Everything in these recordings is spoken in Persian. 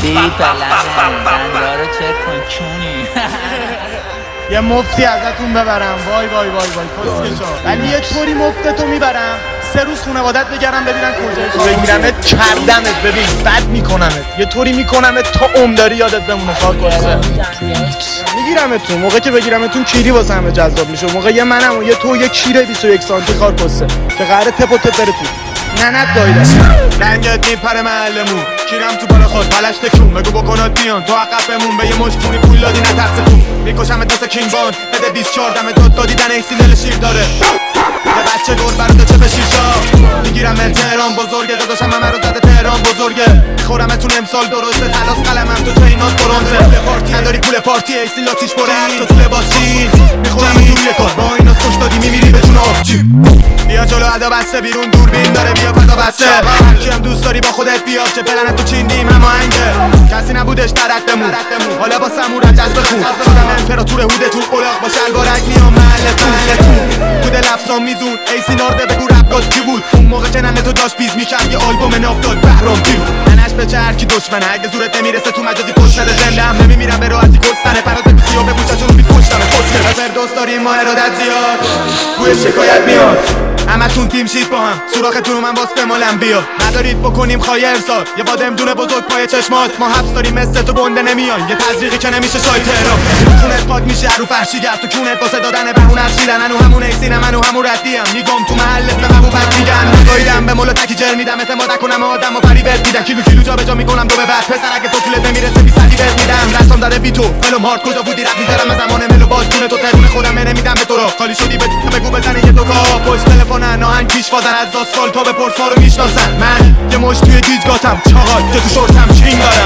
دندارو چک کن چونی. یه مفتی ازتون ببرم، وای وای وای وای کسکشا، ولی یه طوری مفتتو میبرم 3 روز خونوادت بگرم ببینن کجایی بگیرمت کردمت، ببین بد میکنمت، یه طوری میکنمت تا عمرداری یادت بمونه کار کنه. میگیرمتون موقع که بگیرمتون کیری واسه همه جذاب میشه، موقع یه منم و یه تو یه کیره 21 سانتی خار پسته که قراره تپ و تپ بره تو ننت دایده رنگت میپره معلمون کیرم تو بالا خود بلش تکون بگو بکنات بیان تو عقب بمون به یه مشکونی پول دادی نترستون میکشمت مثل کینگ بان بده 24 دمه دادی دن ایسی دل شیر داره یه بچه دور برده چه به شیشا میگیرم تهران بزرگه داداشم همه رو زده تهران بزرگه میخورمتون امسال درسته تلاس قلمم تو چینات برونزه پارتی نداری پول پارتی ایسی لاتیش بره تو طول بازچین میخورم تو یه کار با ایناس خوش دادی میمیری بهتون آبچی بیا جلو ادا بسته بیرون دوربین داره بیا فضا بسته کیم دوست داری با خودت بیا چه پلنت تو چین دیم همه هنگه کسی نبودش درکتمون حالا با سمورت جذب خون شدم امپراتور هودتون اولاق با شلوارک میام محلتون کود لفظام میزون ایسی نارده بگو ربگاد کی بود اون موقع که ننه تو داشت بیز میکرد یه آلبوم ناب داد بهرام کی بود ننش به چه هرکی دشمنه اگه زورت نمیرسه تو مجازی پشت نده زنده هم نمیمیرم به راحتی گستنه پرات بگو سیاه ببوش چون بیت پشتمه خوشگل نظر دوست داریم ما ارادت زیاد بوی شکایت میاد همتون تیم شید با هم سوراختون من باز بمالم بیا ندارید بکنیم خواهی ارسال یه بادم دونه بزرگ پای چشمات ما حبس داریم مثل تو گنده نمیان یه تزریقی که نمیشه شای تهران خونت پاک میشه رو فرشی گرد تو کونت واسه دادن بهونه از شیرن انو همون ایسینم انو همون ردیم میگم تو محلت به محبوبت میگن نگاهیدم به مولا تکی جر میدم اعتماد کنم آدم و پری بهت میدم کیلو جا به جا میکنم دو به بعد پسر اگه تو طولت نمیرسه بی سری بهت میدم دستم داره بی تو ملوم هارد کجا بودی رد میذارم از زمان ملو باز جون تو تهرون خودم نمیدم به تو رو خالی شدی بگو بزنه یه دو کا پشت تلفن آهنگ پیش بازن از آسفالت تا به پرس ما رو میشناسن من یه مش توی دیجگاتم چاقال که تو شورتم چین دارم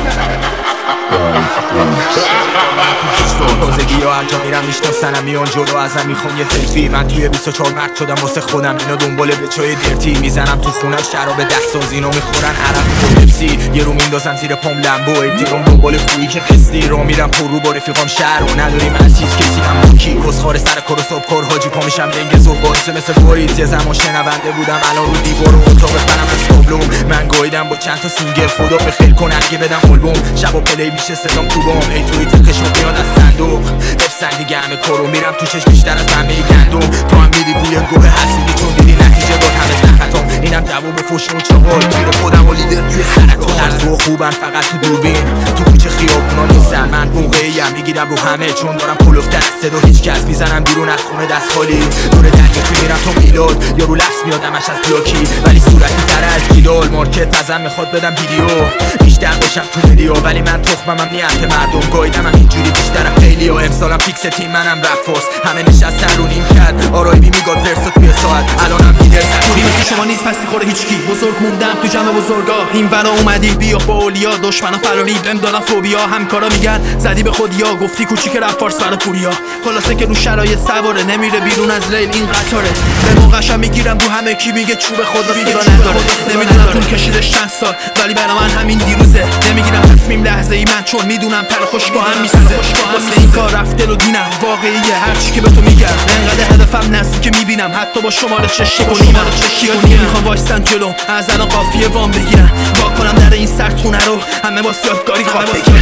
تازگی ها هر جا میرم میشناسنم میان جلو ازم میخون یه سلفی من توی 24 مرد شدم واسه خودم اینا دنبال بچای درتی میزنم تو خونم شراب دستاز اینا میخورن عرق و پپسی یه رو میندازم زیر پام لمبو دیرم دنبال کویی که قسطی رو میرم پر رو با رفیقام شهر و نداریم از هیچ کسی هم کی کسخوار سر کار و صبح کار حاجی پا میشم لنگ زور باعث مثل فوریت یه زمان شنونده بودم الان رو دیوار و اتاق برم از تابلوم من گایدم با چند تا سینگل خدا به خیر کنه اگه بدم آلبوم شبا پلی میشه صدام تو بام ای توی تخش میاد از صندوق افسن دیگه همه کارو میرم توشش بیشتر از همه گندم تو هم میدی بوی گوه حسیدی چون دیدی نتیجه داد همه نخطام اینم جواب فوش اون چاقال گیر خودم و لیدر توی سرطان هر دو خوبن فقط تو دوربین تو کوچه خیابونا نیستن من موقعیم میگیرم رو همه چون دارم کلوفتر از صدا هیچ کس میزنم بیرون از خونه دست خالی دور دریا تو میرم تا میلاد یارو لفظ میاد همش از پلاکی ولی صورتی تر از جیدال مارکت ازم میخواد بدم ویدیو بیشتر باشم تو ویدیو ولی من تخممم نیت مردم گایدم هم اینجوری بیشترم خیلی و امسالم پیکس تیم منم رفاس همه نشستن رو نیم کرد آرای بی میگاد ورسو توی ساعت الانم لیدر توری مثل شما نیست پسی خوره هیچکی بزرگ موندم تو جمع بزرگا این بنا اومدی بیا با اولیا دشمنا فراری بهم دادن فوبیا همکارا میگن زدی به خودیا گفتی کوچیک رپ فارس برا پوریا خلاصه که رو شرایط سواره نمیره بیرون از ریل این قطاره به موقعشم میگیرم رو همه کی میگه چوب خود را صدا نداره نمیدونم طول کشیدش چند سال ولی برا من همین دیروزه نمیگیرم تصمیم لحظه ای من چون میدونم تر خوش با هم میسوزه واسه این کار رفته رو دینم واقعیه هرچی که به تو میگم انقدر هدفم نزدیک میبینم حتی با شماره چشی کنیم دیگه میخوام وایستن جلو از الان قافیه وام بگیرن وا کنم در این سردخونه رو همه با یادگاری خواب بگیرن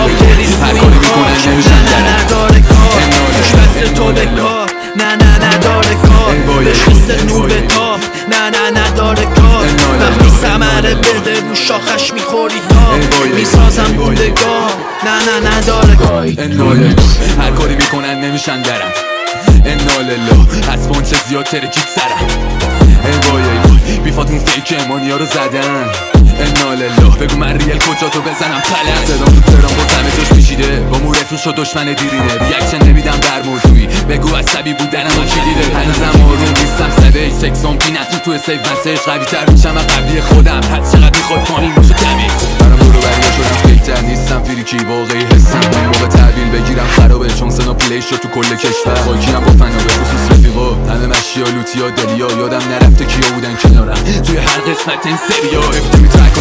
هر کاری میکنن نمیشن درن نداره کار خوش بسته تو به کار نه نداره کار بهش مثل نور به تاب نه نداره کار وقتی ثمره بده رو شاخش میخوری تاب میسازم بودگاه نه نداره کار هر کاری میکنن نمیشن درن انالله از پونچه زیاد ترکید سرم ای وای بیفاتون فیک امانیا رو زدن انالله بگو من ریل کجا تو بزنم پلن صدام تو ترام با همه جاش پیشیده با مو رفیق شد دشمن دیرینه ریاکشن نمیدم بر موضوعی بگو عصبی بودنم و کلیده هنوزم آروم نیستم سویج سکسام بینت تو سیف مسیج قوی تر میشم و قبلی خودم حد چقدر میخواد پانیم باشه دمیج برام برو بریا شدم فیکتر نیستم فریکی واقعی حسم این موقع تحویل بگیرم خرابه چون سنا پلی شد تو کل کشور خاکیم با فنا به خصوص رفیقا همه مشیا لوتیا دلیا یادم نرفته کیا بودن کنارم توی هر قسمت این سریا ابتمی ترک و تو سطح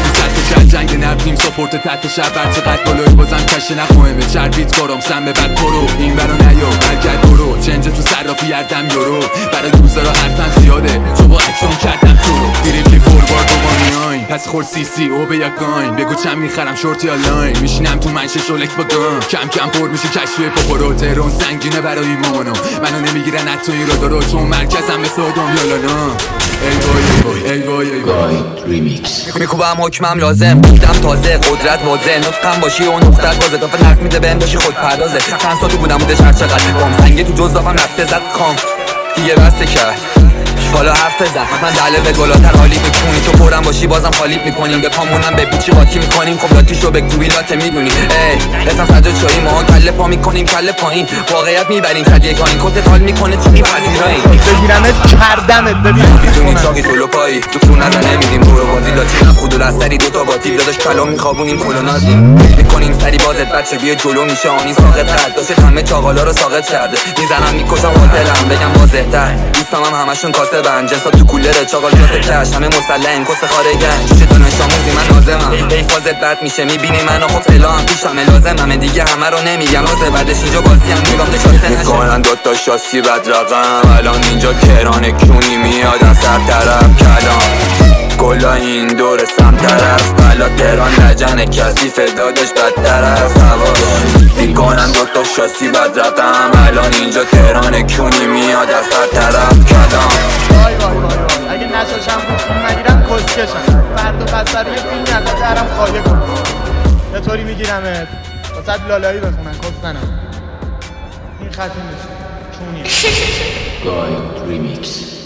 کرد جنگ نبدیم سپورت تحت شب بر چقدر بالایی بازم کشه نخواهمه چربیت کارم سم به بعد برو این برا نیا برگرد برو چنج تو صرافی یردم یورو برای دوزارا حرفم زیاده تو با اکشن کردم تو رو دیریبلی فوروارد با میاین پس خور سی او به یکاین بگو چند میخرم شورتی آلاین میشینم تو منشه شولک با گان کم کم پر میشه کشوی پاپورو تهران سنگینه برای مامانو منو نمیگیرن حتی این رو درو چون مرکزم مثل آدم یالانا ای وای میکوبم حکمم لازم بودم تازه قدرت واضح نطقم باشی و نقطت بازه دافه نقد میده بهم باشی خود پردازه چند سال تو بودم بودش هر چقدر بام سنگه تو جز دافم رفته زد خام دیگه بسته کرد حالا حرف بزن من دله به بالاتر حالی میکنی تو پرم باشی بازم خالیت میکنیم به پامونم به پیچی قاطی میکنیم خب لاتیشو به گوی لاته میدونی قسم سجاد شایی ما کله پا میکنیم کله پایین واقعیت میبریم صد یکانین کتت حال میکنه چی میپذیرایی بگیرمت کردمت ببین میتونی چاقی جلو پایی تو تو نزنه میدیم برو بازی لاتی خود و لستری دوتا با تیب داداش کلام میخوابونیم کلو نازیم میکنیم سری بازت بچه بیا جلو میشه آنی ساقط کرد داشت همه چاقالا رو ساقط کرده میزنم میکشم هتلم بگم واضح‌تر دوستام هم همشون کاسه بند جنسا تو کولره چاقال جاسه کش همه مسلحن کس خارگن جوش دانش آموزی من لازمم ای فازت بد میشه میبینی منو خب سلام پیشمه لازمم دیگه همه رو نمیگم روزه بعدش اینجا بازی هم میگم نشاسته نشه میکنن دوتا شاسی بد رقم الان اینجا تهران کونی میاد از هر طرف کلام کلا این دور سم طرف بلا تهران لجن کسی فدادش بدتر از هواش میکنن دوتا شاسی بد رقم الان اینجا تهران کونی میاد از هر طرف کلام وای اگه نشاشم بود فیلم نگیرم کسکشم فرد و پسر یه فیلم نزد درم خاله کنم یه طوری میگیرمت واسه لالایی بخونن کسنم این خطی میشه چونیه Guide Remix